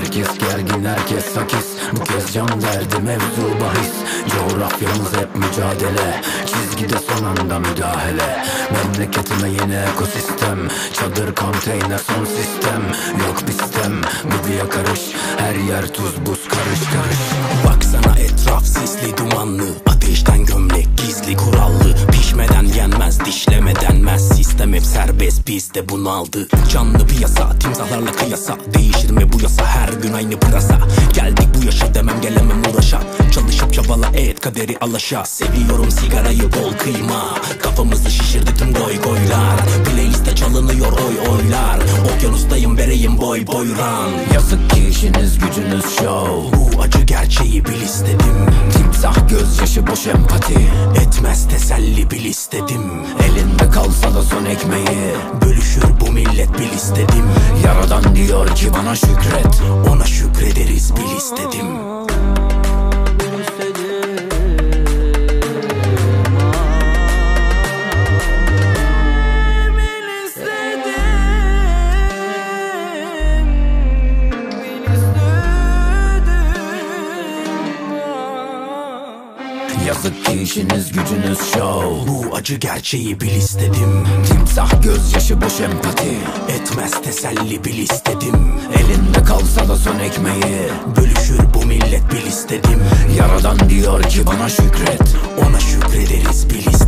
Herkes gergin, herkes sakis. Bu kez can derdi, mevzu bahis. Coğrafyamız hep mücadele, çizgide son anda müdahale. Memleketime yeni ekosistem, çadır konteyner son sistem. Yok pistem, bu bir yakarış, her yer tuz buz karış karış. Baksana etraf sisli dumanlı, ateşten gömlek gizli kurallı. Pişmeden yenmez, dişleme denmez, sistem hep serbest, bizde bunaldı. Canlı piyasa, timsahlarla kıyasa, değişir mi bu yasa, her gün aynı pırasa. Geldik bu yaşa demem, gelemem uğraşa, çalışıp çabala et kaderi alaşa. Seviyorum sigarayı bol kıyma, kafamızı şişirdi tüm goy goylar. Playliste çalınıyor oy oylar, okyanustayım vereyim boy boy run. Yazık ki işiniz gücünüz show, Bu acı gerçeği bil istedim. timsah gözyaşı boş empati. Etmez teselli bil istedim. Elinde kalsa da son ekmeği, Bölüşür bu millet bil istedim. Yaradan diyor ki bana şükret. Ona şükrederiz bil istedim. Yazık ki işiniz gücünüz show, Bu acı gerçeği bil istedim. timsah gözyaşı boş empati. Etmez teselli bil istedim. Elinde kalsa da son ekmeği, Bölüşür bu millet bil istedim. Yaradan diyor ki bana şükret. Ona şükrederiz bil istedim.